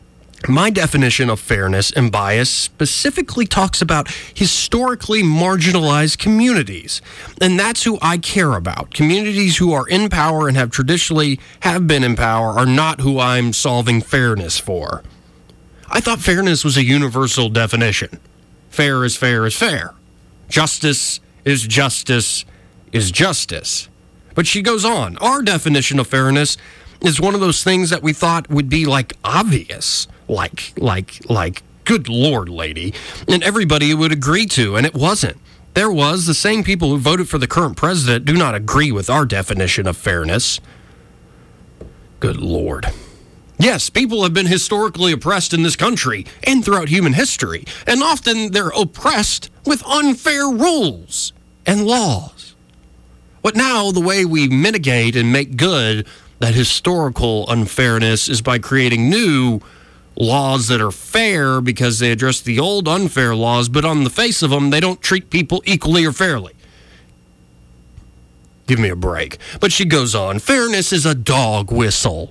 My definition of fairness and bias specifically talks about historically marginalized communities. And that's who I care about. Communities who are in power and have traditionally have been in power are not who I'm solving fairness for. I thought fairness was a universal definition. Fair is fair is fair. Justice is justice is justice. But she goes on. Our definition of fairness is one of those things that we thought would be like obvious. Like, like, like, good Lord, lady. And everybody would agree to, and it wasn't. There was the same people who voted for the current president do not agree with our definition of fairness. Good Lord. Yes, people have been historically oppressed in this country and throughout human history, and often they're oppressed with unfair rules and laws. But now the way we mitigate and make good that historical unfairness is by creating new laws that are fair because they address the old unfair laws, but on the face of them, they don't treat people equally or fairly. Give me a break. But she goes on, fairness is a dog whistle.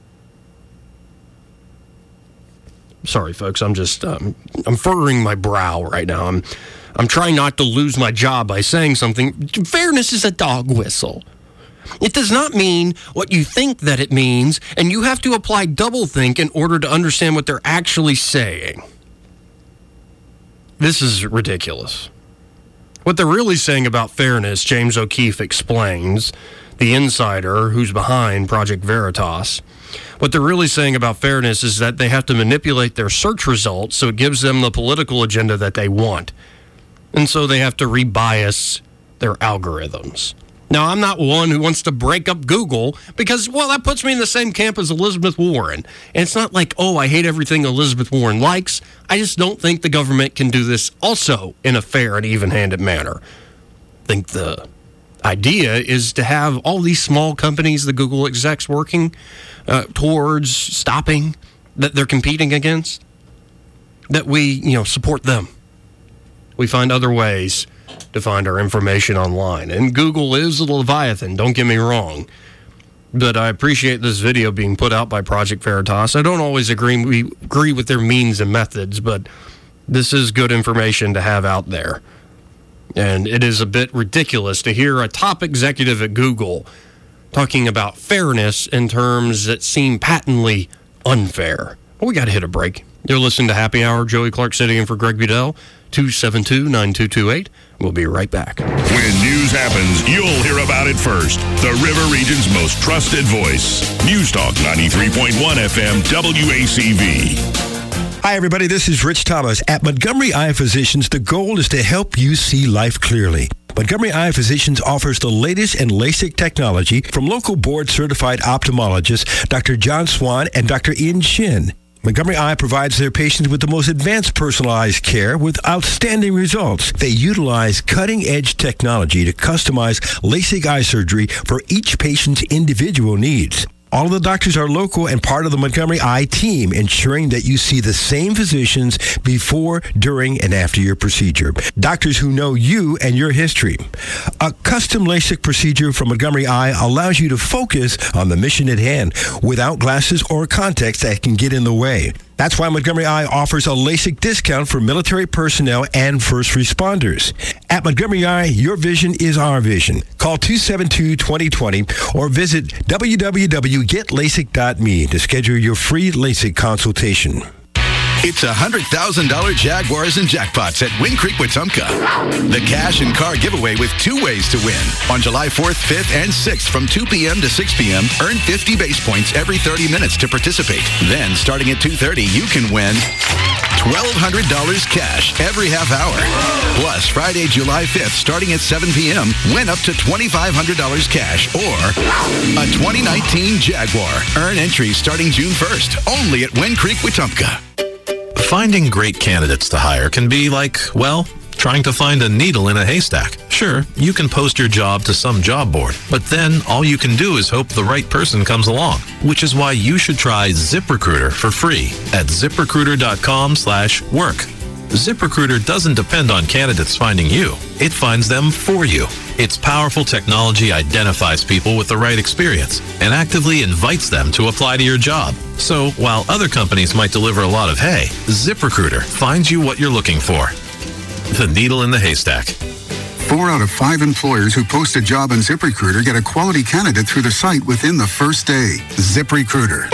Sorry, folks, I'm just, um, I'm furrowing my brow right now. I'm, I'm trying not to lose my job by saying something. Fairness is a dog whistle. It does not mean what you think that it means, and you have to apply doublethink in order to understand what they're actually saying. This is ridiculous. What they're really saying about fairness, James O'Keefe explains, the insider who's behind Project Veritas. What they're really saying about fairness is that they have to manipulate their search results so it gives them the political agenda that they want. And so they have to rebias their algorithms. Now, I'm not one who wants to break up Google because, well, that puts me in the same camp as Elizabeth Warren. And it's not like, oh, I hate everything Elizabeth Warren likes. I just don't think the government can do this also in a fair and even-handed manner. I think the idea is to have all these small companies, the Google execs, working uh, towards stopping that they're competing against, that we, you know, support them. We find other ways to find our information online. And Google is a leviathan, don't get me wrong. But I appreciate this video being put out by Project Veritas. I don't always agree, we agree with their means and methods, but this is good information to have out there. And it is a bit ridiculous to hear a top executive at Google talking about fairness in terms that seem patently unfair. Well, we got to hit a break. You're listening to Happy Hour. Joey Clark sitting in for Greg Budell. two seven two, nine two two eight. We'll be right back. When news happens, you'll hear about it first. The River Region's most trusted voice. News Talk ninety-three point one F M W A C V. Hi, everybody. This is Rich Thomas. At Montgomery Eye Physicians, the goal is to help you see life clearly. Montgomery Eye Physicians offers the latest in LASIK technology from local board-certified ophthalmologists Doctor John Swan and Doctor Ian Shin. Montgomery Eye provides their patients with the most advanced personalized care with outstanding results. They utilize cutting-edge technology to customize LASIK eye surgery for each patient's individual needs. All of the doctors are local and part of the Montgomery Eye team, ensuring that you see the same physicians before, during, and after your procedure. Doctors who know you and your history. A custom LASIK procedure from Montgomery Eye allows you to focus on the mission at hand without glasses or contacts that can get in the way. That's why Montgomery Eye offers a LASIK discount for military personnel and first responders. At Montgomery Eye, your vision is our vision. Call two seven two, two zero two zero or visit w w w dot get lasik dot m e to schedule your free LASIK consultation. It's one hundred thousand dollars Jaguars and jackpots at Win Creek Wetumpka. The cash and car giveaway with two ways to win. On July fourth, fifth, and sixth from two p.m. to six p.m., earn fifty base points every thirty minutes to participate. Then, starting at two thirty, you can win twelve hundred dollars cash every half hour. Plus, Friday, July fifth, starting at seven p.m., win up to twenty-five hundred dollars cash or a twenty nineteen Jaguar. Earn entries starting June first, only at Win Creek Wetumpka. Finding great candidates to hire can be like, well, trying to find a needle in a haystack. Sure, you can post your job to some job board, but then all you can do is hope the right person comes along, which is why you should try ZipRecruiter for free at ZipRecruiter.com slash work. ZipRecruiter doesn't depend on candidates finding you. It finds them for you. Its powerful technology identifies people with the right experience and actively invites them to apply to your job. So while other companies might deliver a lot of hay, ZipRecruiter finds you what you're looking for. The needle in the haystack. Four out of five employers who post a job on ZipRecruiter get a quality candidate through the site within the first day. ZipRecruiter.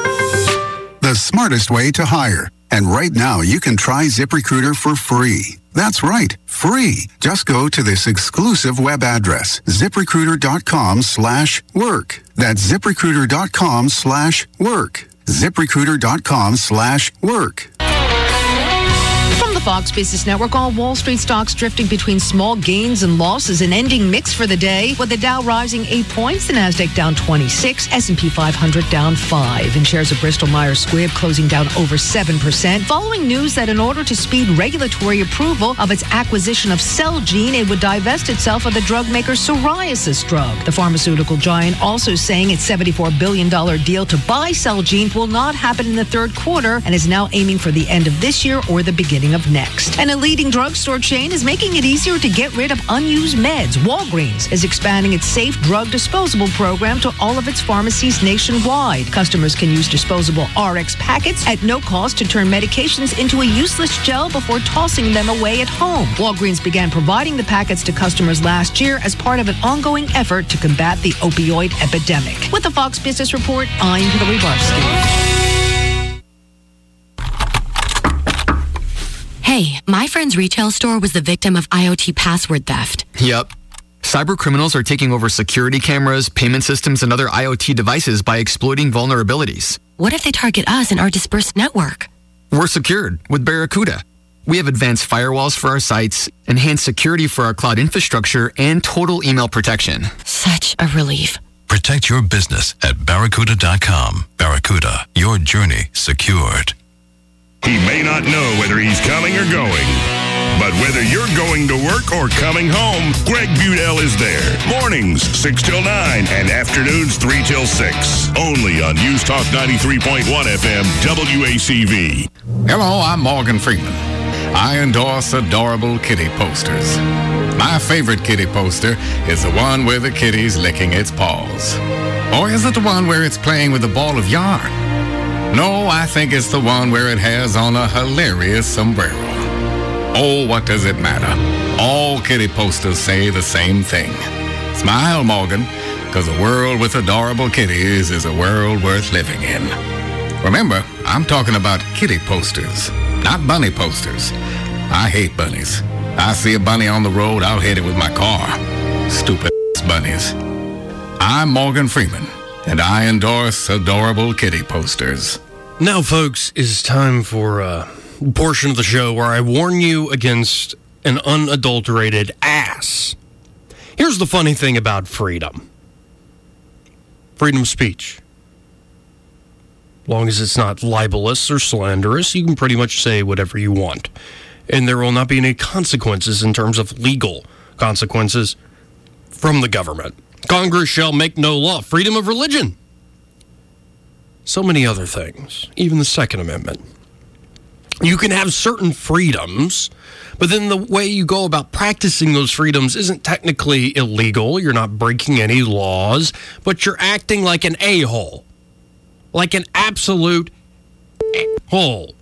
The smartest way to hire. And right now, you can try ZipRecruiter for free. That's right, free. Just go to this exclusive web address, ZipRecruiter.com slash work. That's ZipRecruiter.com slash work. ZipRecruiter.com slash work. From the Fox Business Network, all Wall Street stocks drifting between small gains and losses, an ending mix for the day, with the Dow rising eight points, the Nasdaq down twenty-six, S and P five hundred down five, and shares of Bristol-Myers Squibb closing down over seven percent, following news that in order to speed regulatory approval of its acquisition of Celgene, it would divest itself of the drug maker's psoriasis drug. The pharmaceutical giant also saying its seventy-four billion dollars deal to buy Celgene will not happen in the third quarter and is now aiming for the end of this year or the beginning of next. And a leading drugstore chain is making it easier to get rid of unused meds. Walgreens is expanding its safe drug disposable program to all of its pharmacies nationwide. Customers can use disposable R X packets at no cost to turn medications into a useless gel before tossing them away at home. Walgreens began providing the packets to customers last year as part of an ongoing effort to combat the opioid epidemic. With the Fox Business Report, I'm Hillary Barsky. Hey, my friend's retail store was the victim of IoT password theft. Yep. Cyber criminals are taking over security cameras, payment systems, and other IoT devices by exploiting vulnerabilities. What if they target us and our dispersed network? We're secured with Barracuda. We have advanced firewalls for our sites, enhanced security for our cloud infrastructure, and total email protection. Such a relief. Protect your business at Barracuda dot com. Barracuda, your journey secured. He may not know whether he's coming or going, but whether you're going to work or coming home, Greg Budell is there. Mornings, six till nine, and afternoons, three till six. Only on News Talk ninety-three point one F M, W A C V. Hello, I'm Morgan Freeman. I endorse adorable kitty posters. My favorite kitty poster is the one where the kitty's licking its paws. Or is it the one where it's playing with a ball of yarn? No, I think it's the one where it has on a hilarious sombrero. Oh, what does it matter? All kitty posters say the same thing. Smile, Morgan, because a world with adorable kitties is a world worth living in. Remember, I'm talking about kitty posters, not bunny posters. I hate bunnies. I see a bunny on the road, I'll hit it with my car. Stupid bunnies. I'm Morgan Freeman, and I endorse adorable kitty posters. Now, folks, it's time for a portion of the show where I warn you against an unadulterated ass. Here's the funny thing about freedom. Freedom of speech. As long as it's not libelous or slanderous, you can pretty much say whatever you want. And there will not be any consequences in terms of legal consequences from the government. Congress shall make no law. Freedom of religion. So many other things. Even the Second Amendment. You can have certain freedoms, but then the way you go about practicing those freedoms isn't technically illegal. You're not breaking any laws, but you're acting like an a-hole. Like an absolute a-hole.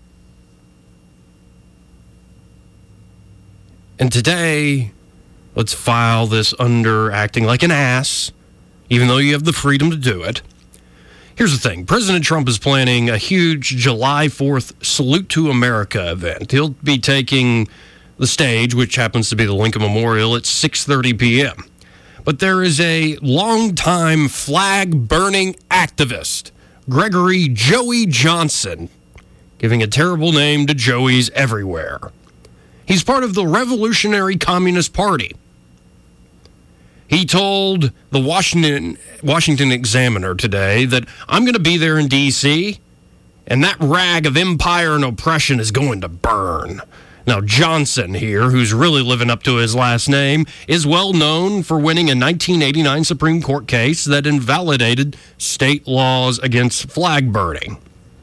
And today, let's file this under acting like an ass, even though you have the freedom to do it. Here's the thing. President Trump is planning a huge July fourth Salute to America event. He'll be taking the stage, which happens to be the Lincoln Memorial, at six thirty p.m. But there is a longtime flag-burning activist, Gregory Joey Johnson, giving a terrible name to Joeys everywhere. He's part of the Revolutionary Communist Party. He told the Washington Washington Examiner today that I'm going to be there in D C, and that rag of empire and oppression is going to burn. Now, Johnson here, who's really living up to his last name, is well known for winning a nineteen eighty-nine Supreme Court case that invalidated state laws against flag burning.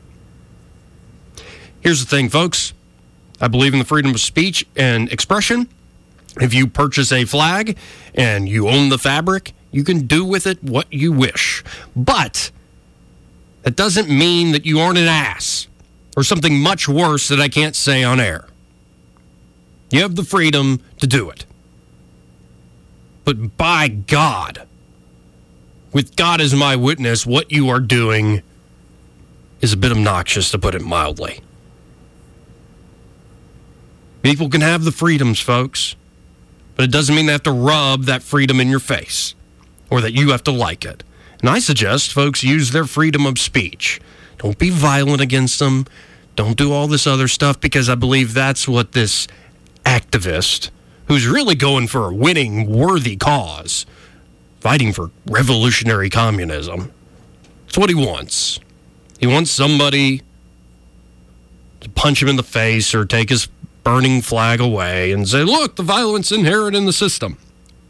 Here's the thing, folks. I believe in the freedom of speech and expression. If you purchase a flag and you own the fabric, you can do with it what you wish. But that doesn't mean that you aren't an ass or something much worse that I can't say on air. You have the freedom to do it. But by God, with God as my witness, what you are doing is a bit obnoxious, to put it mildly. People can have the freedoms, folks. But it doesn't mean they have to rub that freedom in your face or that you have to like it. And I suggest folks use their freedom of speech. Don't be violent against them. Don't do all this other stuff, because I believe that's what this activist, who's really going for a winning, worthy cause, fighting for revolutionary communism, that's what he wants. He wants somebody to punch him in the face or take his burning flag away and say, look, the violence inherent in the system.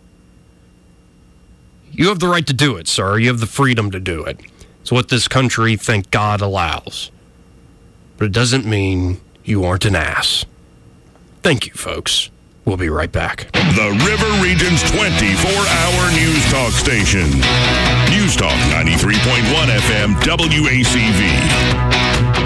You have the right to do it, sir. You have the freedom to do it. It's what this country, thank God, allows. But it doesn't mean you aren't an ass. Thank you, folks. We'll be right back. The River Region's twenty-four hour news talk station. News Talk ninety-three point one F M W A C V.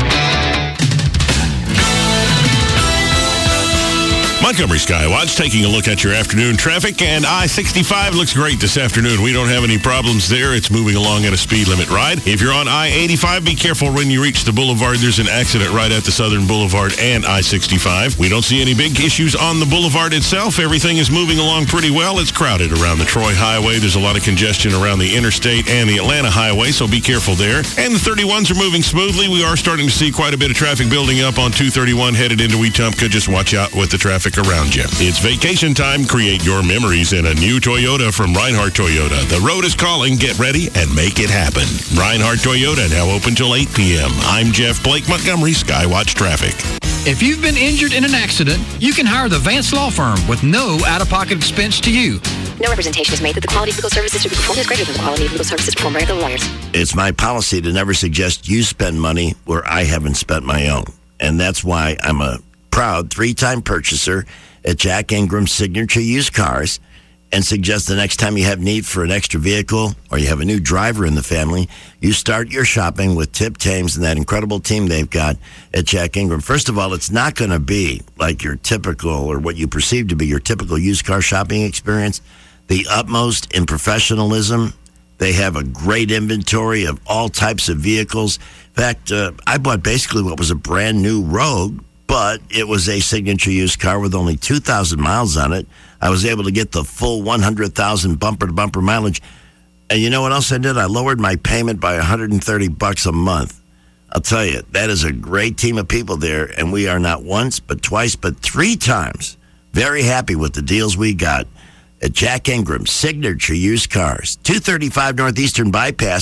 Montgomery Skywatch taking a look at your afternoon traffic, and I sixty-five looks great this afternoon. We don't have any problems there. It's moving along at a speed limit ride. If you're on I eighty-five, be careful when you reach the boulevard. There's an accident right at the Southern Boulevard and I sixty-five. We don't see any big issues on the boulevard itself. Everything is moving along pretty well. It's crowded around the Troy Highway. There's a lot of congestion around the interstate and the Atlanta Highway, so be careful there. And the thirty-ones are moving smoothly. We are starting to see quite a bit of traffic building up on two thirty-one headed into Wetumpka. Just watch out with the traffic around you. It's vacation time. Create your memories in a new Toyota from Reinhardt Toyota. The road is calling. Get ready and make it happen. Reinhardt Toyota, now open till eight p.m. I'm Jeff Blake, Montgomery Skywatch Traffic. If you've been injured in an accident, you can hire the Vance Law Firm with no out-of-pocket expense to you. No representation is made that the quality of legal services to be performed is greater than the quality of legal services performed by regular lawyers. It's my policy to never suggest you spend money where I haven't spent my own. And that's why I'm a proud three-time purchaser at Jack Ingram Signature Used Cars, and suggest the next time you have need for an extra vehicle or you have a new driver in the family, you start your shopping with Tip Thames and that incredible team they've got at Jack Ingram. First of all, it's not going to be like your typical, or what you perceive to be your typical used car shopping experience. The utmost in professionalism. They have a great inventory of all types of vehicles. In fact, uh, I bought basically what was a brand new Rogue, but it was a signature used car with only two thousand miles on it. I was able to get the full one hundred thousand bumper-to-bumper mileage. And you know what else I did? I lowered my payment by one hundred thirty bucks a month. I'll tell you, that is a great team of people there, and we are not once, but twice, but three times very happy with the deals we got at Jack Ingram Signature Used Cars. two thirty-five Northeastern Bypass,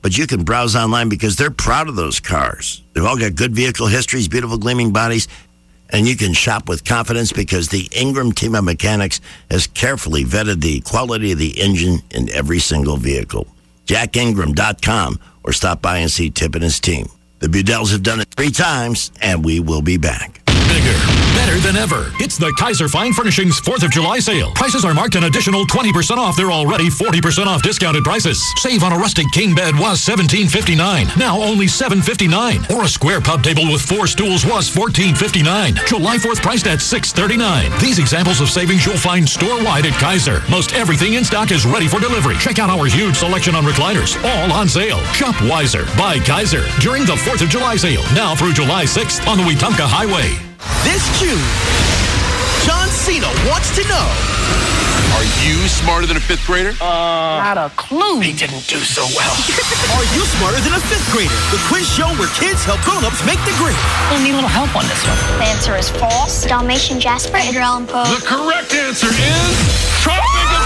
but you can browse online because they're proud of those cars. They've all got good vehicle histories, beautiful gleaming bodies, and you can shop with confidence because the Ingram team of mechanics has carefully vetted the quality of the engine in every single vehicle. jack ingram dot com or stop by and see Tip and his team. The Budells have done it three times, and we will be back. Bigger, better than ever. It's the Kaiser Fine Furnishings fourth of July sale. Prices are marked an additional twenty percent off their already forty percent off discounted prices. Save on a rustic king bed was seventeen fifty-nine, now only seven fifty-nine. Or a square pub table with four stools was fourteen fifty-nine. July fourth priced at six thirty-nine. These examples of savings you'll find store-wide at Kaiser. Most everything in stock is ready for delivery. Check out our huge selection on recliners, all on sale. Shop wiser, buy Kaiser during the fourth of July sale, now through July sixth on the Wetumpka Highway. This June, John Cena wants to know. Are you smarter than a fifth grader? Uh, Not a clue. He didn't do so well. Are you smarter than a fifth grader? The quiz show where kids help grown-ups make the grade. We'll need a little help on this one. The answer is false. Dalmatian Jasper, Edgar Allan Poe. The correct answer is Tropic of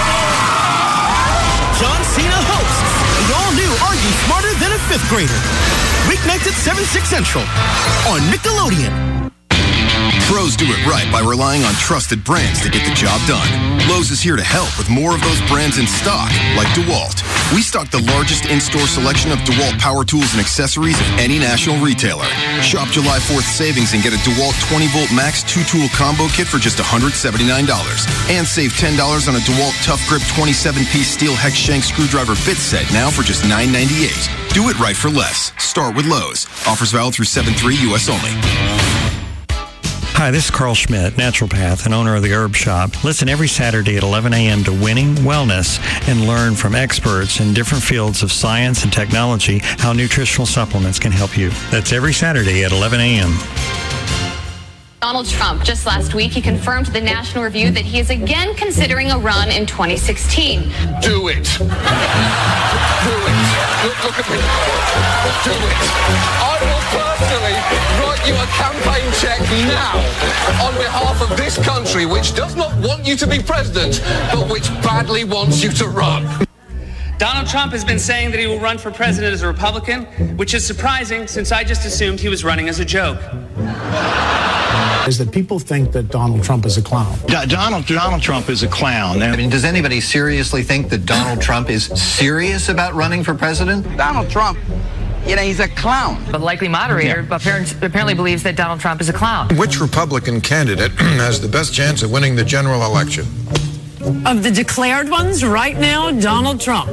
John Cena hosts the all-new Are You Smarter Than a Fifth Grader? Weeknights at seven, six Central on Nickelodeon. Pros do it right by relying on trusted brands to get the job done. Lowe's is here to help with more of those brands in stock, like DeWalt. We stock the largest in-store selection of DeWalt power tools and accessories of any national retailer. Shop July fourth savings and get a DeWalt twenty volt max two-tool combo kit for just one hundred seventy-nine dollars. And save ten dollars on a DeWalt Tough Grip twenty-seven piece steel hex shank screwdriver bit set now for just nine ninety-eight. Do it right for less. Start with Lowe's. Offers valid through seven three U S only. Hi, this is Carl Schmidt, naturopath and owner of the Herb Shop. Listen every Saturday at eleven a.m. to Winning Wellness and learn from experts in different fields of science and technology how nutritional supplements can help you. That's every Saturday at eleven a.m. Donald Trump, just last week, he confirmed to the National Review that he is again considering a run in twenty sixteen. Do it. Do it. Look, look at me. Do it. I will personally write you a campaign check now on behalf of this country, which does not want you to be president, but which badly wants you to run. Donald Trump has been saying that he will run for president as a Republican, which is surprising since I just assumed he was running as a joke. Is that people think that Donald Trump is a clown. D- Donald Donald Trump is a clown. I mean, does anybody seriously think that Donald Trump is serious about running for president? Donald Trump, you know, he's a clown. The likely moderator yeah. apparently, apparently believes that Donald Trump is a clown. Which Republican candidate has the best chance of winning the general election? Of the declared ones right now, Donald Trump.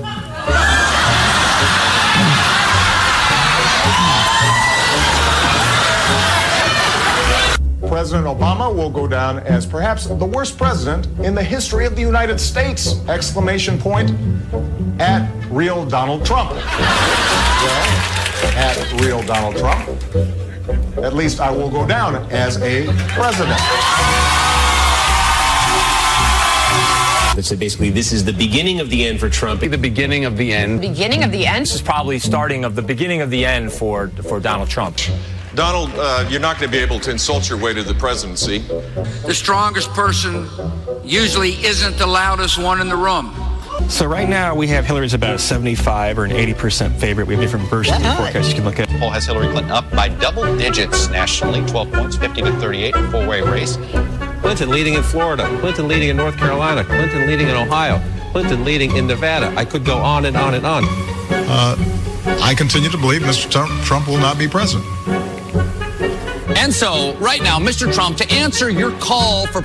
President Obama will go down as perhaps the worst president in the history of the United States! Exclamation point at real Donald Trump. Well, at real Donald Trump, at least I will go down as a president. So basically, this is the beginning of the end for Trump. The beginning of the end. Beginning of the end? This is probably starting of the beginning of the end for, for Donald Trump. Donald, uh, you're not going to be able to insult your way to the presidency. The strongest person usually isn't the loudest one in the room. So right now we have Hillary's about a seventy-five or an eighty percent favorite. We have different versions of the forecast you can look at. Poll has Hillary Clinton up by double digits nationally, twelve points, fifty to thirty-eight, a four-way race. Clinton leading in Florida, Clinton leading in North Carolina, Clinton leading in Ohio, Clinton leading in Nevada. I could go on and on and on. Uh, I continue to believe Mister Trump will not be president. And so, right now, Mister Trump, to answer your call for